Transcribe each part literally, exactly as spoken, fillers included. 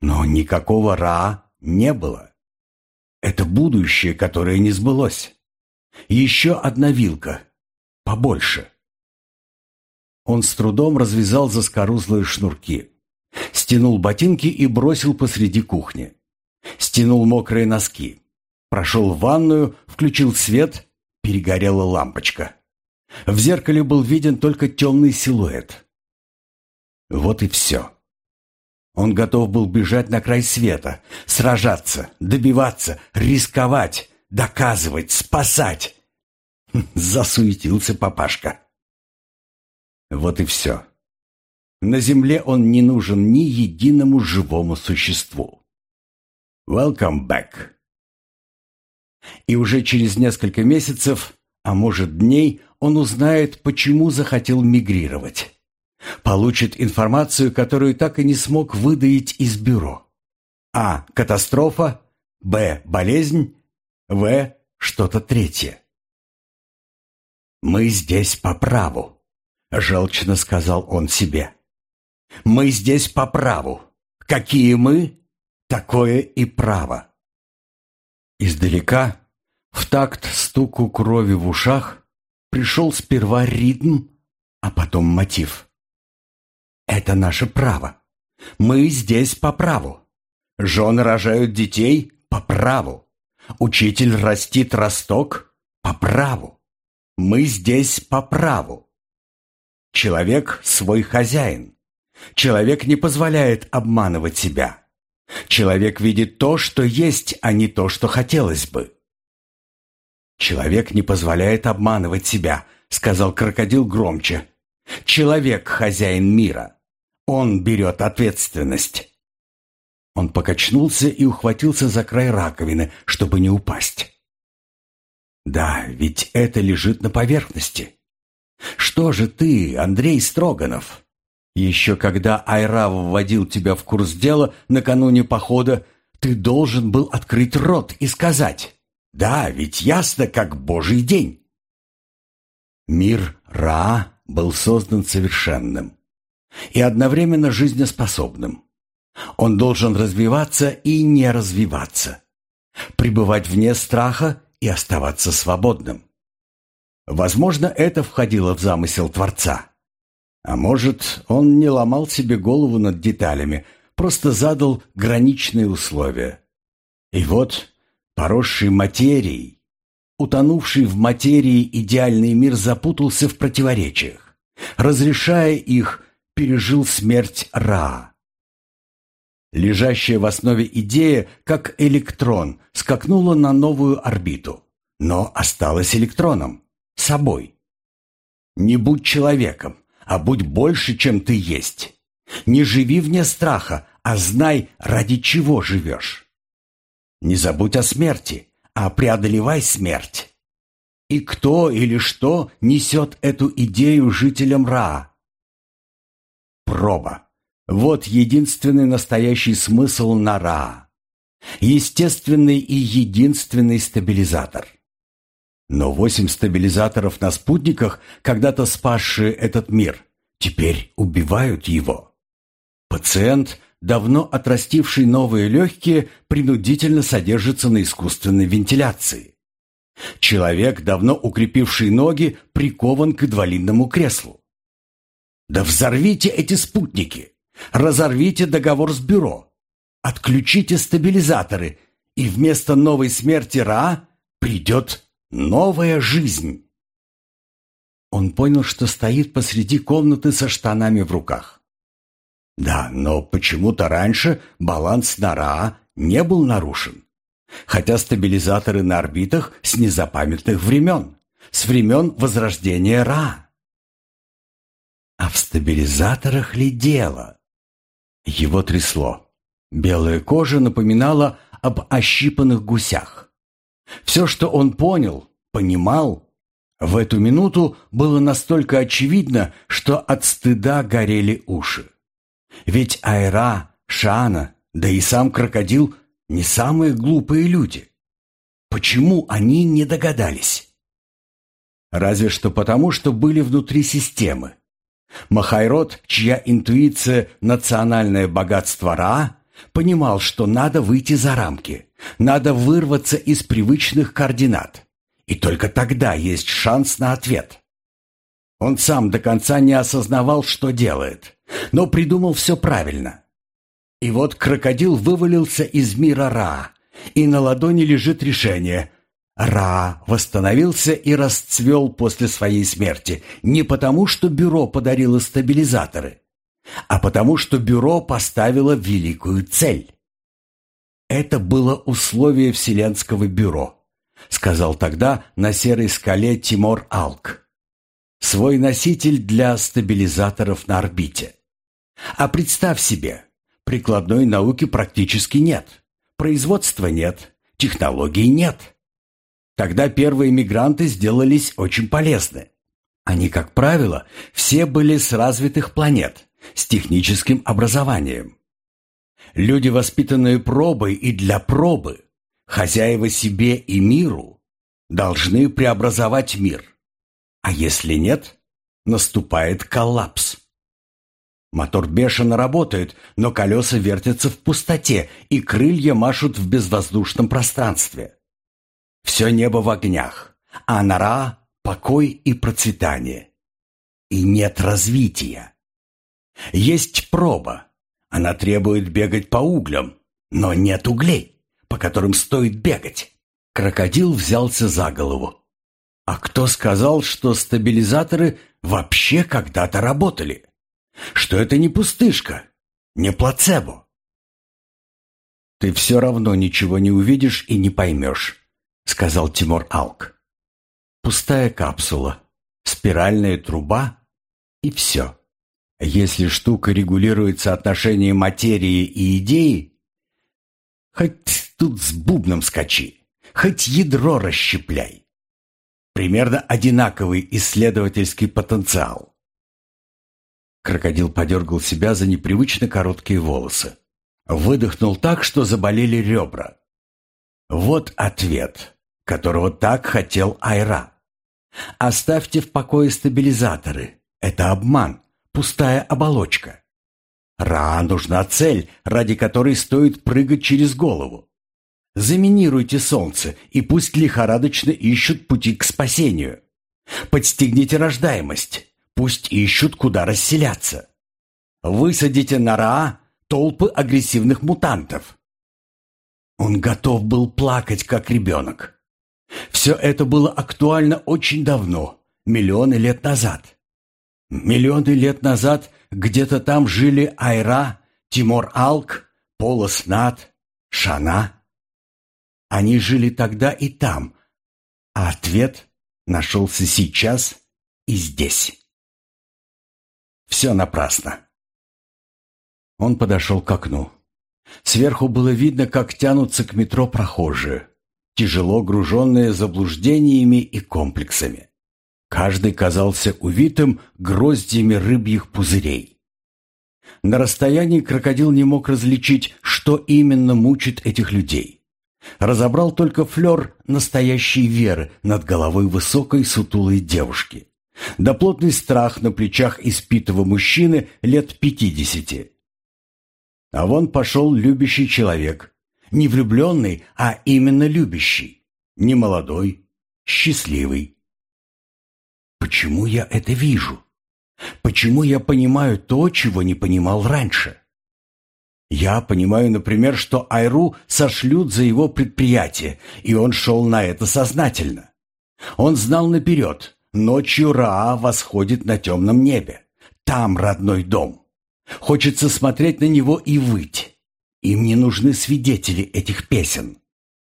Но никакого Ра не было. Это будущее, которое не сбылось. Еще одна вилка. Побольше. Он с трудом развязал заскорузлые шнурки. Стянул ботинки и бросил посреди кухни. Стянул мокрые носки. Прошел в ванную, включил свет, перегорела лампочка. В зеркале был виден только темный силуэт. Вот и все. Он готов был бежать на край света, сражаться, добиваться, рисковать, доказывать, спасать. Засуетился папашка. Вот и все. На земле он не нужен ни единому живому существу. Welcome back. И уже через несколько месяцев, а может дней, он узнает, почему захотел мигрировать. Получит информацию, которую так и не смог выдаить из бюро. А. Катастрофа. Б. Болезнь. В. Что-то третье. «Мы здесь по праву», — желчно сказал он себе. «Мы здесь по праву. Какие мы, такое и право». Издалека, в такт стуку крови в ушах, пришел сперва ритм, а потом мотив. «Это наше право. Мы здесь по праву. Жены рожают детей по праву. Учитель растит росток по праву. Мы здесь по праву. Человек свой хозяин. Человек не позволяет обманывать себя. Человек видит то, что есть, а не то, что хотелось бы». «Человек не позволяет обманывать себя», — сказал крокодил громче. «Человек хозяин мира. Он берет ответственность». Он покачнулся и ухватился за край раковины, чтобы не упасть. «Да, ведь это лежит на поверхности. Что же ты, Андрей Строганов? Еще когда Айра вводил тебя в курс дела накануне похода, ты должен был открыть рот и сказать: да, ведь ясно, как божий день». Мир Ра был создан совершенным и одновременно жизнеспособным. Он должен развиваться и не развиваться, пребывать вне страха и оставаться свободным. Возможно, это входило в замысел Творца. А может, он не ломал себе голову над деталями, просто задал граничные условия. И вот, поросший материей, утонувший в материи идеальный мир запутался в противоречиях. Разрешая их, пережил смерть Ра. Лежащая в основе идея, как электрон, скакнула на новую орбиту, но осталась электроном, собой. Не будь человеком, а будь больше, чем ты есть. Не живи вне страха, а знай, ради чего живешь. Не забудь о смерти, а преодолевай смерть. И кто или что несет эту идею жителям Ра? Проба. Вот единственный настоящий смысл на Ра. Естественный и единственный стабилизатор. Но восемь стабилизаторов на спутниках, когда-то спасшие этот мир, теперь убивают его. Пациент, давно отрастивший новые легкие, принудительно содержится на искусственной вентиляции. Человек, давно укрепивший ноги, прикован к инвалидному креслу. Да взорвите эти спутники! Разорвите договор с бюро, отключите стабилизаторы, и вместо новой смерти Ра придет новая жизнь. Он понял, что стоит посреди комнаты со штанами в руках. Да, но почему-то раньше баланс на Ра не был нарушен, хотя стабилизаторы на орбитах с незапамятных времен, с времен возрождения Ра. А в стабилизаторах ли дело? Его трясло. Белая кожа напоминала об ощипанных гусях. Все, что он понял, понимал, в эту минуту было настолько очевидно, что от стыда горели уши. Ведь Айра, Шана, да и сам крокодил не самые глупые люди. Почему они не догадались? Разве что потому, что были внутри системы. Махайрод, чья интуиция – национальное богатство Ра, Понимал, что надо выйти за рамки, надо вырваться из привычных координат. И только тогда есть шанс на ответ. Он сам до конца не осознавал, что делает, но придумал все правильно. И вот крокодил вывалился из мира Ра, и на ладони лежит решение. Ра восстановился и расцвел после своей смерти не потому, что бюро подарило стабилизаторы, а потому, что бюро поставило великую цель. «Это было условие Вселенского бюро», — сказал тогда на серой скале Тимур Алк. «Свой носитель для стабилизаторов на орбите. А представь себе, прикладной науки практически нет, производства нет, технологий нет. Тогда первые мигранты сделались очень полезны. Они, как правило, все были с развитых планет, с техническим образованием. Люди, воспитанные пробой и для пробы, хозяева себе и миру, должны преобразовать мир. А если нет, наступает коллапс. Мотор бешено работает, но колеса вертятся в пустоте, и крылья машут в безвоздушном пространстве. Все небо в огнях, а на Ра – покой и процветание. И нет развития. Есть проба. Она требует бегать по углям, но нет углей, по которым стоит бегать. Крокодил взялся за голову. А кто сказал, что стабилизаторы вообще когда-то работали? Что это не пустышка, не плацебо? «Ты все равно ничего не увидишь и не поймешь», — сказал Тимур Алк. «Пустая капсула, спиральная труба и все. Если штука регулирует соотношение материи и идеи, хоть тут с бубном скачи, хоть ядро расщепляй. Примерно одинаковый исследовательский потенциал». Крокодил подергал себя за непривычно короткие волосы. Выдохнул так, что заболели ребра. Вот ответ, которого так хотел Айра. Оставьте в покое стабилизаторы. Это обман, пустая оболочка. Ра нужна цель, ради которой стоит прыгать через голову. Заминируйте солнце, и пусть лихорадочно ищут пути к спасению. Подстегните рождаемость, пусть ищут, куда расселяться. Высадите на Ра толпы агрессивных мутантов. Он готов был плакать, как ребенок. Все это было актуально очень давно, миллионы лет назад. Миллионы лет назад где-то там жили Айра, Тимур Алк, Полос Нат, Шана. Они жили тогда и там, а ответ нашелся сейчас и здесь. Все напрасно. Он подошел к окну. Сверху было видно, как тянутся к метро прохожие, тяжело груженные заблуждениями и комплексами. Каждый казался увитым гроздьями рыбьих пузырей. На расстоянии крокодил не мог различить, что именно мучит этих людей. Разобрал только флер настоящей веры над головой высокой сутулой девушки, да плотный страх на плечах испитого мужчины лет пятидесяти. А вон пошел любящий человек, не влюбленный, а именно любящий, не молодой, счастливый. Почему я это вижу? Почему я понимаю то, чего не понимал раньше? Я понимаю, например, что Айру сошлют за его предприятие, и он шел на это сознательно. Он знал наперед, ночью Ра восходит на темном небе. Там родной дом. Хочется смотреть на него и выть. Им не нужны свидетели этих песен.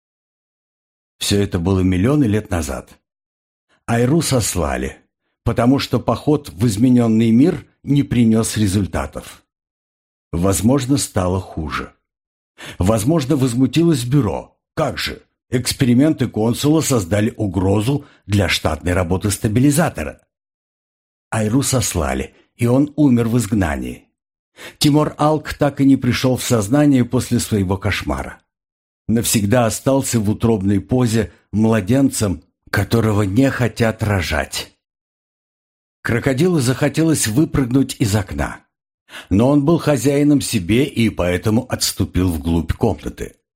Все это было миллионы лет назад. Айру сослали, потому что поход в измененный мир не принес результатов. Возможно, стало хуже. Возможно, возмутилось бюро. Как же? Эксперименты консула создали угрозу для штатной работы стабилизатора. Айру сослали, и он умер в изгнании. Тимур Алк так и не пришел в сознание после своего кошмара. Навсегда остался в утробной позе младенцем, которого не хотят рожать. Крокодилу захотелось выпрыгнуть из окна. Но он был хозяином себе и поэтому отступил вглубь комнаты.